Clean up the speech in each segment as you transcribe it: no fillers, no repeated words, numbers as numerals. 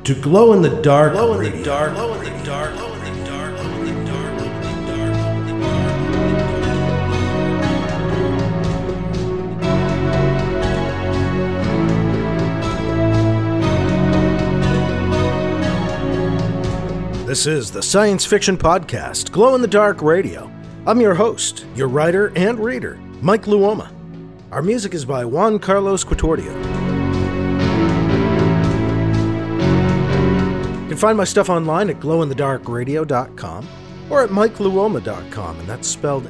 to Glow in the Dark Radio. Glow in the dark, glow in the dark, glow in the dark, glow in the dark, glow in the dark, glow in the dark. This is the science fiction podcast, Glow in the Dark Radio. I'm your host, your writer and reader, Mike Luoma. Our music is by Juan Carlos Quatordio. You can find my stuff online at glowinthedarkradio.com or at mikeluoma.com, and that's spelled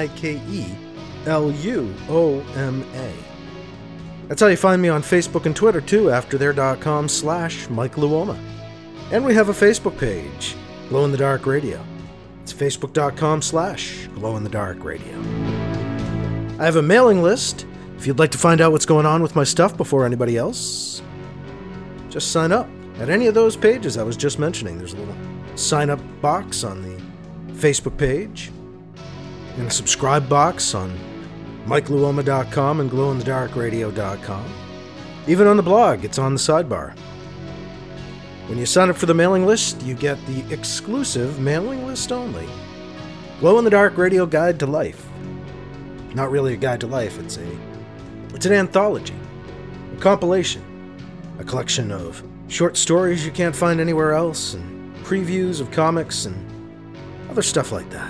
MikeLuoma. That's how you find me on Facebook and Twitter too, after their.com/MikeLuoma. And we have a Facebook page, Glow in the Dark Radio. It's facebook.com/glowinthedarkradio. I have a mailing list. If you'd like to find out what's going on with my stuff before anybody else, just sign up at any of those pages I was just mentioning. There's a little sign-up box on the Facebook page, and a subscribe box on mikeluoma.com and glowinthedarkradio.com. Even on the blog, it's on the sidebar. When you sign up for the mailing list, you get the exclusive mailing list only Glow in the Dark Radio Guide to Life. Not really a guide to life, it's an anthology, a compilation, a collection of short stories you can't find anywhere else, and previews of comics and other stuff like that.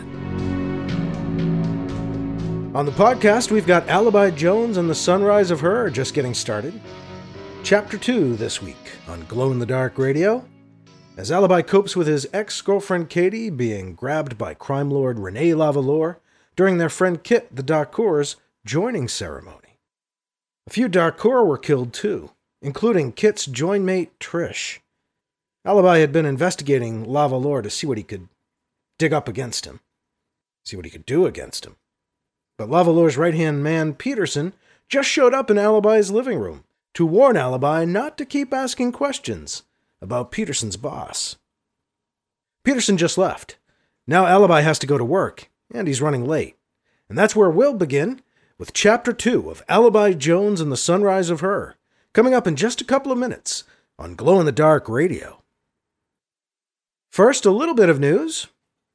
On the podcast, we've got Alibi Jones and the Sunrise of Her just getting started. Chapter 2 this week on Glow in the Dark Radio, as Alibi copes with his ex-girlfriend Katie being grabbed by crime lord Rene Lavalore during their friend Kit the Darkour's joining ceremony. A few Darkour were killed too, including Kit's joinmate Trish. Alibi had been investigating Lavalore to see what he could dig up against him, see what he could do against him. But Lavalore's right-hand man, Peterson, just showed up in Alibi's living room to warn Alibi not to keep asking questions about Peterson's boss. Peterson just left. Now Alibi has to go to work, and he's running late. And that's where we'll begin with Chapter 2 of Alibi Jones and the Sunrise of Her, coming up in just a couple of minutes on Glow in the Dark Radio. First, a little bit of news.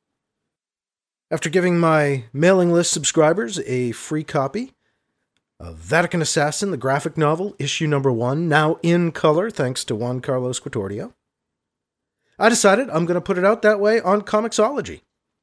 After giving my mailing list subscribers a free copy of Vatican Assassin, the graphic novel, issue number 1, now in color thanks to Juan Carlos Quatordio, I decided I'm going to put it out that way on Comixology.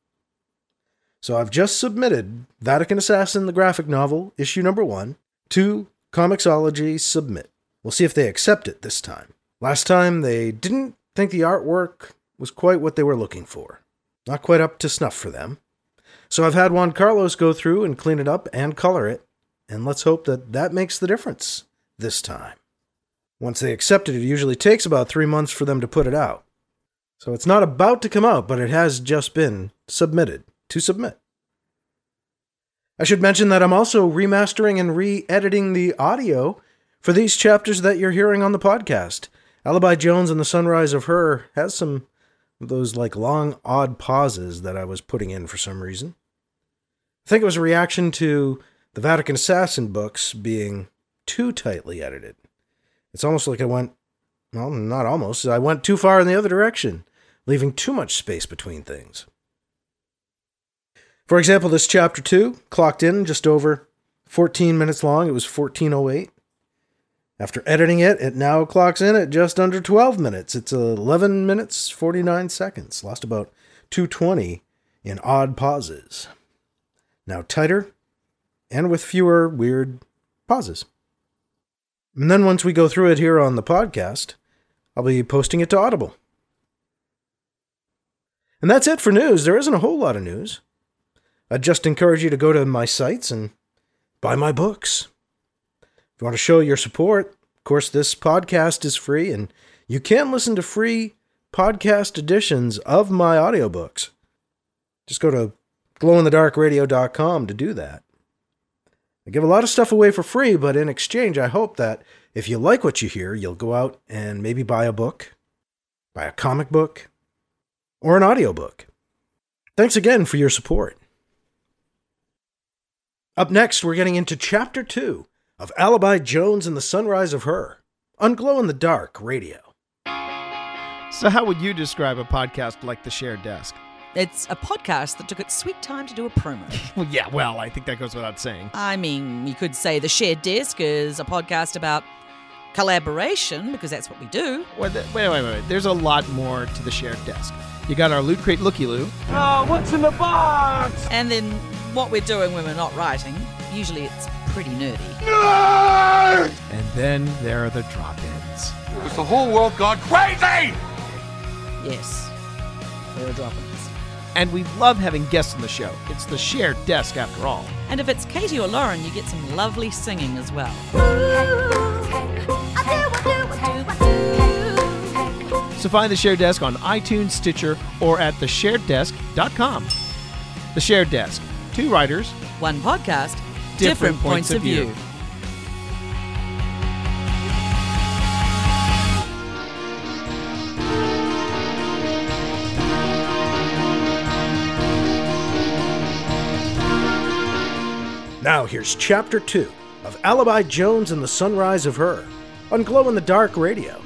So I've just submitted Vatican Assassin, the graphic novel, issue number 1, to Comixology Submit. We'll see if they accept it this time. Last time, they didn't think the artwork was quite what they were looking for. Not quite up to snuff for them. So I've had Juan Carlos go through and clean it up and color it, and let's hope that that makes the difference this time. Once they accept it, it usually takes about 3 months for them to put it out. So it's not about to come out, but it has just been submitted to submit. I should mention that I'm also remastering and re-editing the audio for these chapters that you're hearing on the podcast. Alibi Jones and the Sunrise of Her has some of those long, odd pauses that I was putting in for some reason. I think it was a reaction to the Vatican Assassin books being too tightly edited. It's almost like I went too far in the other direction, leaving too much space between things. For example, this chapter 2 clocked in just over 14 minutes long. It was 14:08. After editing it, it now clocks in at just under 12 minutes. It's 11 minutes, 49 seconds. Lost about 2:20 in odd pauses. Now tighter, and with fewer weird pauses. And then once we go through it here on the podcast, I'll be posting it to Audible. And that's it for news. There isn't a whole lot of news. I'd just encourage you to go to my sites and buy my books. If you want to show your support, of course, this podcast is free, and you can listen to free podcast editions of my audiobooks. Just go to glowinthedarkradio.com to do that. I give a lot of stuff away for free, but in exchange, I hope that if you like what you hear, you'll go out and maybe buy a book, buy a comic book, or an audiobook. Thanks again for your support. Up next, we're getting into Chapter 2 of Alibi Jones and the Sunrise of Her on Glow in the Dark Radio. So how would you describe a podcast like The Shared Desk? It's a podcast that took its sweet time to do a promo. Well, yeah, well, I think that goes without saying. I mean, you could say The Shared Desk is a podcast about collaboration, because that's what we do. Wait. There's a lot more to The Shared Desk. You got our Loot Crate Looky-Loo. Oh, what's in the box? And then what we're doing when we're not writing, usually it's pretty nerdy. And then there are the drop-ins. Has the whole world gone crazy? Yes, there are drop-ins. And we love having guests on the show. It's The Shared Desk, after all. And if it's Katie or Lauren, you get some lovely singing as well. So find The Shared Desk on iTunes, Stitcher, or at theshareddesk.com. The Shared Desk. 2 writers. One podcast, different points of view. Now here's Chapter 2 of Alibi Jones and the Sunrise of Her on Glow in the Dark Radio.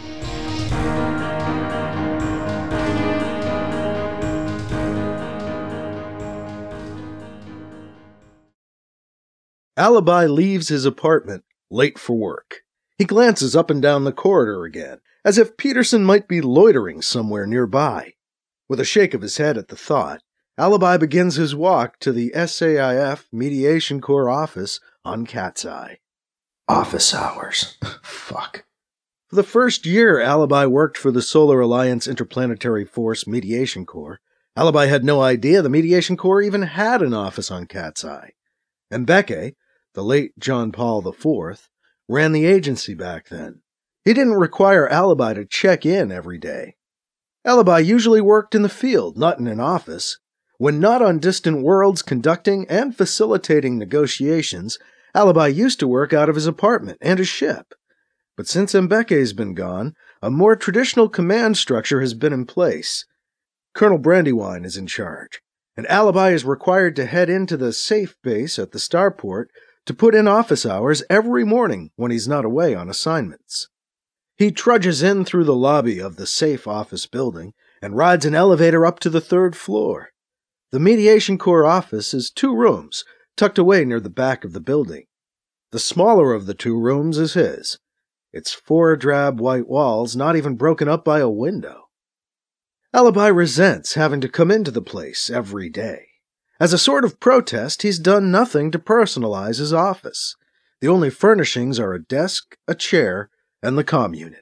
Alibi leaves his apartment, late for work. He glances up and down the corridor again, as if Peterson might be loitering somewhere nearby. With a shake of his head at the thought, Alibi begins his walk to the SAIF Mediation Corps office on Cat's Eye. Office hours. Fuck. For the first year Alibi worked for the Solar Alliance Interplanetary Force Mediation Corps, Alibi had no idea the Mediation Corps even had an office on Cat's Eye. Mbeke, the late John Paul IV, ran the agency back then. He didn't require Alibi to check in every day. Alibi usually worked in the field, not in an office. When not on distant worlds conducting and facilitating negotiations, Alibi used to work out of his apartment and his ship. But since Mbeke's been gone, a more traditional command structure has been in place. Colonel Brandywine is in charge, and Alibi is required to head into the safe base at the starport to put in office hours every morning when he's not away on assignments. He trudges in through the lobby of the safe office building and rides an elevator up to the 3rd floor. The Mediation Corps office is 2 rooms, tucked away near the back of the building. The smaller of the 2 rooms is his. Its 4 drab white walls not even broken up by a window. Alibi resents having to come into the place every day. As a sort of protest, he's done nothing to personalize his office. The only furnishings are a desk, a chair, and the comm unit.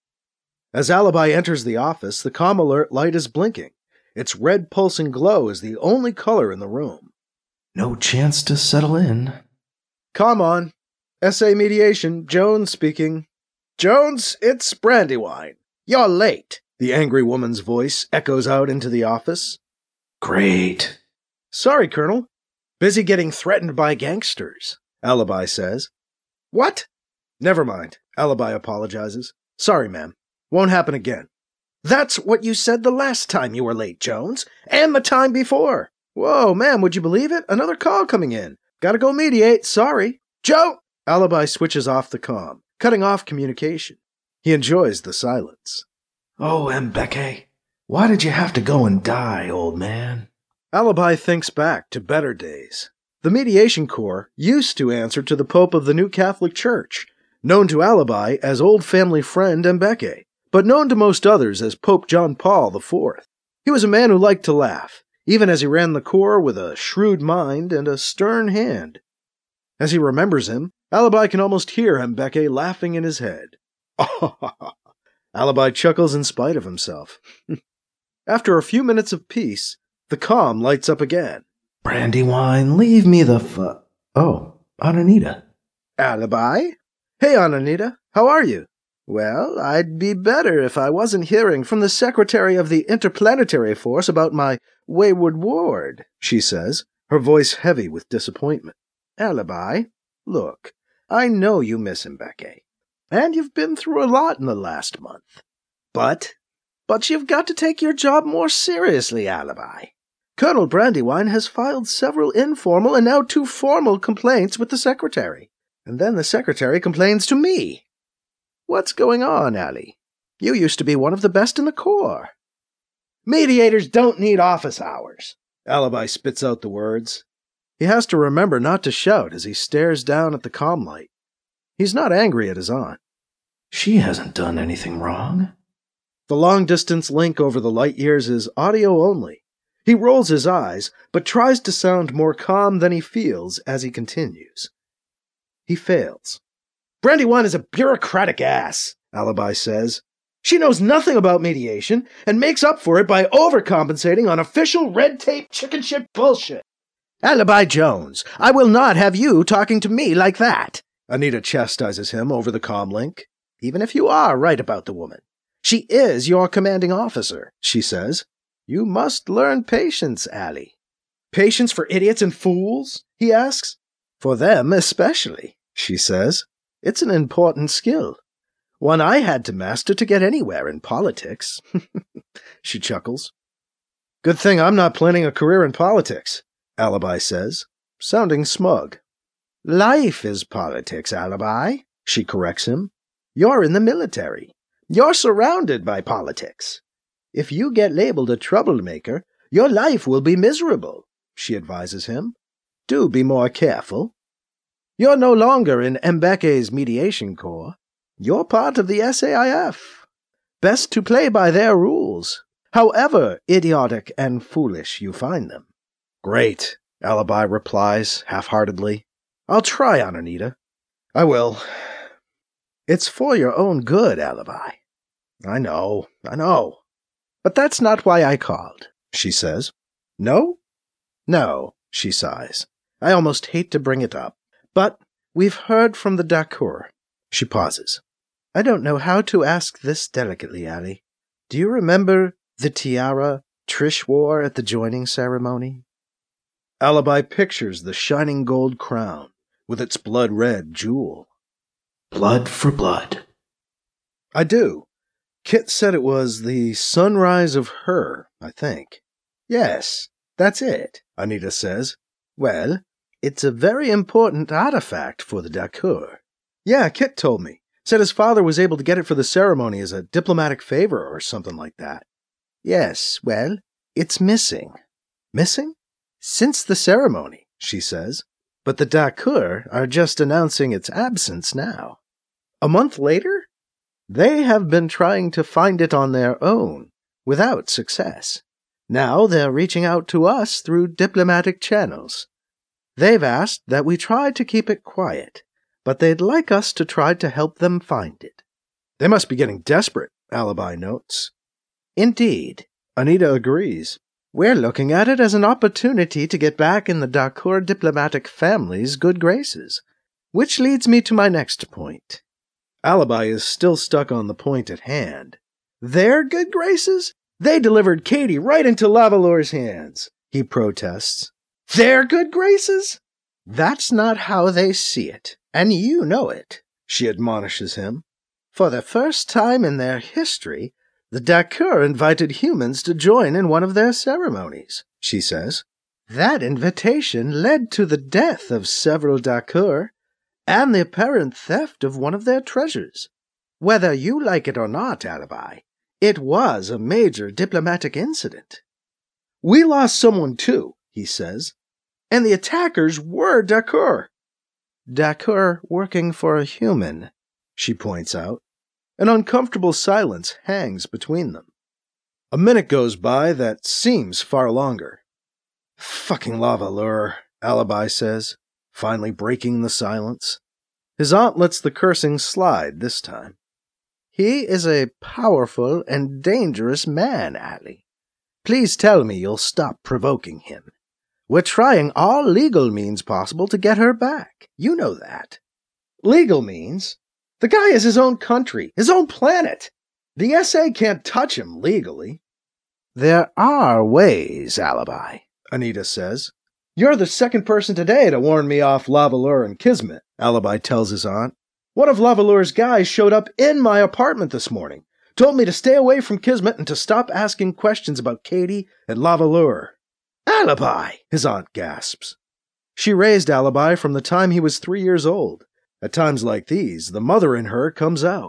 As Alibi enters the office, the comm alert light is blinking. Its red pulsing glow is the only color in the room. No chance to settle in. Come on. SA Mediation, Jones speaking. Jones, it's Brandywine. You're late. The angry woman's voice echoes out into the office. Great. Sorry, Colonel. Busy getting threatened by gangsters, Alibi says. What? Never mind, Alibi apologizes. Sorry, ma'am. Won't happen again. That's what you said the last time you were late, Jones, and the time before. Whoa, ma'am, would you believe it? Another call coming in. Gotta go mediate, sorry. Joe! Alibi switches off the comm, cutting off communication. He enjoys the silence. Oh, Mbeke, why did you have to go and die, old man? Alibi thinks back to better days. The Mediation Corps used to answer to the Pope of the New Catholic Church, known to Alibi as old family friend Mbeke, but known to most others as Pope John Paul IV. He was a man who liked to laugh, even as he ran the Corps with a shrewd mind and a stern hand. As he remembers him, Alibi can almost hear Mbeke laughing in his head. Alibi chuckles in spite of himself. After a few minutes of peace, the comm lights up again. Brandywine, leave me the Oh, Ananita. Alibi? Hey, Ananita, how are you? Well, I'd be better if I wasn't hearing from the Secretary of the Interplanetary Force about my wayward ward, she says, her voice heavy with disappointment. Alibi, look, I know you miss Mbeke, and you've been through a lot in the last month. But you've got to take your job more seriously, Alibi. Colonel Brandywine has filed several informal and now 2 formal complaints with the Secretary, and then the Secretary complains to me. What's going on, Allie? You used to be one of the best in the Corps. Mediators don't need office hours. Alibi spits out the words. He has to remember not to shout as he stares down at the comm light. He's not angry at his aunt. She hasn't done anything wrong. The long-distance link over the light years is audio only. He rolls his eyes, but tries to sound more calm than he feels as he continues. He fails. Brandywine is a bureaucratic ass, Alibi says. She knows nothing about mediation and makes up for it by overcompensating on official red tape chicken shit bullshit. Alibi Jones, I will not have you talking to me like that. Anita chastises him over the comm link. Even if you are right about the woman. She is your commanding officer, she says. You must learn patience, Allie. Patience for idiots and fools? He asks. For them especially, she says. It's an important skill. One I had to master to get anywhere in politics. She chuckles. Good thing I'm not planning a career in politics, Alibi says, sounding smug. Life is politics, Alibi, she corrects him. You're in the military. You're surrounded by politics. If you get labeled a troublemaker, your life will be miserable, she advises him. Do be more careful. You're no longer in Mbeke's mediation corps. You're part of the SAIF. Best to play by their rules, however idiotic and foolish you find them. Great, Alibi replies half-heartedly. I'll try on Anita. I will. It's for your own good, Alibi. I know. But that's not why I called, she says. No? No, she sighs. I almost hate to bring it up. But we've heard from the Dakur. She pauses. I don't know how to ask this delicately, Allie. Do you remember the tiara Trish wore at the joining ceremony? Alibi pictures the shining gold crown with its blood-red jewel. Blood for blood. I do. Kit said it was the sunrise of her, I think. Yes, that's it, Anita says. Well, it's a very important artifact for the Dakur. Yeah, Kit told me. Said his father was able to get it for the ceremony as a diplomatic favor or something like that. Yes, well, it's missing. Missing? Since the ceremony, she says. But the Dakur are just announcing its absence now. A month later? They have been trying to find it on their own, without success. Now they're reaching out to us through diplomatic channels. They've asked that we try to keep it quiet, but they'd like us to try to help them find it. They must be getting desperate, Alibi notes. Indeed, Anita agrees. We're looking at it as an opportunity to get back in the Dakur diplomatic family's good graces. Which leads me to my next point. Alibi is still stuck on the point at hand. Their good graces? They delivered Katie right into Lavalour's hands, he protests. Their good graces? That's not how they see it, and you know it, she admonishes him. For the first time in their history, the Dakur invited humans to join in one of their ceremonies, she says. That invitation led to the death of several Dakur and the apparent theft of one of their treasures. Whether you like it or not, Alibi, it was a major diplomatic incident. We lost someone too, he says, and the attackers were Dakur. Dakur working for a human, she points out. An uncomfortable silence hangs between them. A minute goes by that seems far longer. Fucking Lavalour, Alibi says, finally breaking the silence. His aunt lets the cursing slide this time. He is a powerful and dangerous man, Allie. Please tell me you'll stop provoking him. We're trying all legal means possible to get her back. You know that. Legal means? The guy is his own country, his own planet. The SA can't touch him legally. There are ways, Alibi, Anita says. You're the second person today to warn me off Lavalour and Kismet, Alibi tells his aunt. One of Lavalour's guys showed up in my apartment this morning, told me to stay away from Kismet and to stop asking questions about Katie and Lavalour. Alibi, his aunt gasps. She raised Alibi from the time he was 3 years old. At times like these, the mother in her comes out.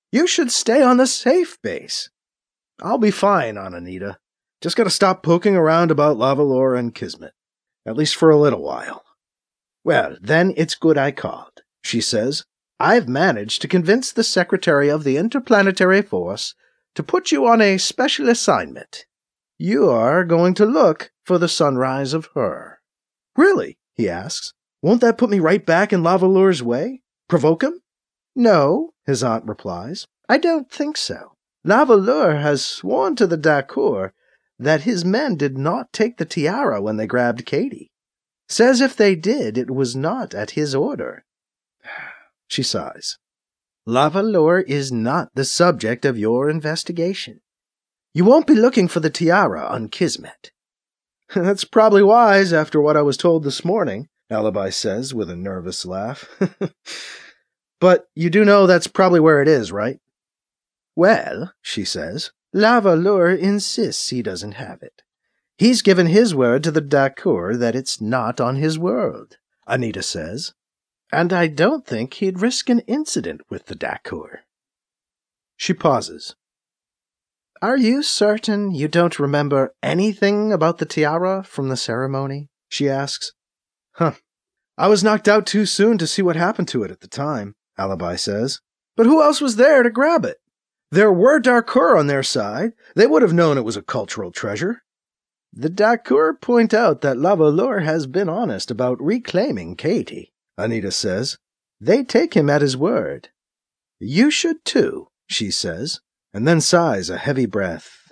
You should stay on the safe base. I'll be fine, Aunt Anita. Just gotta stop poking around about Lavalore and Kismet. At least for a little while. Well, then it's good I called, she says. I've managed to convince the Secretary of the Interplanetary Force to put you on a special assignment. You are going to look for the sunrise of Her. Really? He asks. Won't that put me right back in Lavalore's way? Provoke him? No, his aunt replies. I don't think so. Lavalore has sworn to the Dacour that his men did not take the tiara when they grabbed Katie. Says if they did, it was not at his order. She sighs. Lavalore is not the subject of your investigation. You won't be looking for the tiara on Kismet. That's probably wise after what I was told this morning, Alibi says with a nervous laugh. But you do know that's probably where it is, right? Well, she says, Lavalore insists he doesn't have it. He's given his word to the Dacour that it's not on his world, Anita says. And I don't think he'd risk an incident with the Dacour. She pauses. Are you certain you don't remember anything about the tiara from the ceremony? She asks. I was knocked out too soon to see what happened to it at the time, Alibi says. But who else was there to grab it? There were Dacour on their side. They would have known it was a cultural treasure. The Dacour point out that Lavalore has been honest about reclaiming Katie, Anita says. They take him at his word. You should too, she says, and then sighs a heavy breath.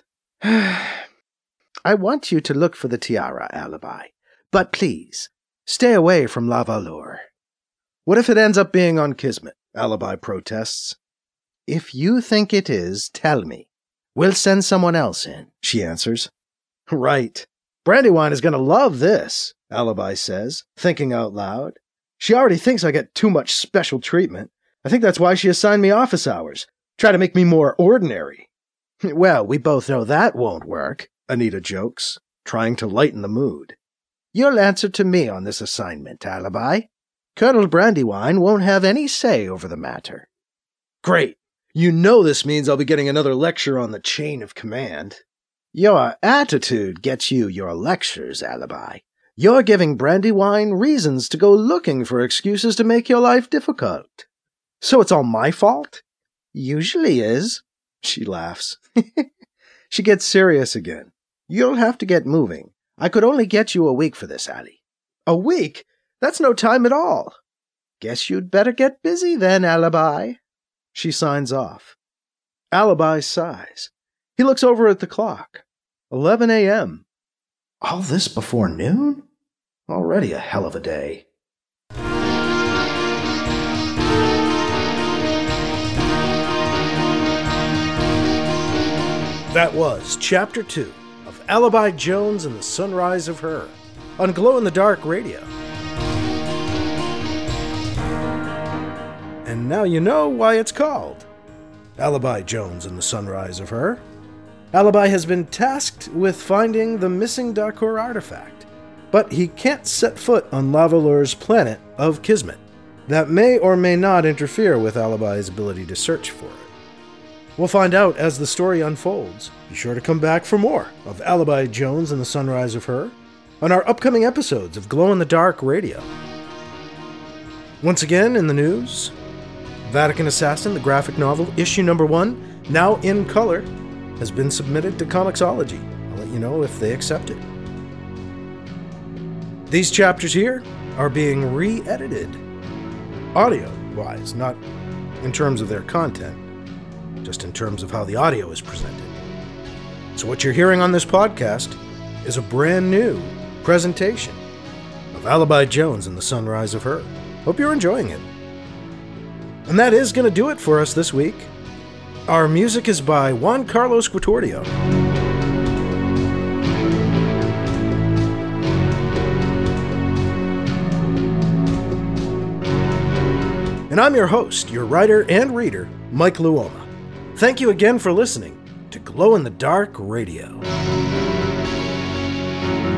I want you to look for the tiara, Alibi, but please, stay away from Lavalore. What if it ends up being on Kismet? Alibi protests. If you think it is, tell me. We'll send someone else in, she answers. Right. Brandywine is going to love this, Alibi says, thinking out loud. She already thinks I get too much special treatment. I think that's why she assigned me office hours. Try to make me more ordinary. Well, we both know that won't work, Anita jokes, trying to lighten the mood. You'll answer to me on this assignment, Alibi. Colonel Brandywine won't have any say over the matter. Great. You know this means I'll be getting another lecture on the chain of command. Your attitude gets you your lectures, Alibi. You're giving Brandywine reasons to go looking for excuses to make your life difficult. So it's all my fault? Usually is. She laughs. She gets serious again. You'll have to get moving. I could only get you a week for this, Allie. A week? That's no time at all. Guess you'd better get busy then, Alibi. She signs off. Alibi sighs. He looks over at the clock. 11 a.m. All this before noon? Already a hell of a day. That was Chapter 2 of Alibi Jones and the Sunrise of Her on Glow in the Dark Radio. And now you know why it's called Alibi Jones and the Sunrise of Her. Alibi has been tasked with finding the missing Dacour artifact, but he can't set foot on Lavalore's planet of Kismet. That may or may not interfere with Alibi's ability to search for it. We'll find out as the story unfolds. Be sure to come back for more of Alibi Jones and the Sunrise of Her on our upcoming episodes of Glow in the Dark Radio. Once again in the news, Vatican Assassin, the graphic novel, issue number 1, now in color, has been submitted to Comixology. I'll let you know if they accept it. These chapters here are being re-edited, audio-wise, not in terms of their content, just in terms of how the audio is presented. So what you're hearing on this podcast is a brand new presentation of Alibi Jones and the Sunrise of Her. Hope you're enjoying it. And that is going to do it for us this week. Our music is by Juan Carlos Guitordio. And I'm your host, your writer and reader, Mike Luoma. Thank you again for listening to Glow in the Dark Radio.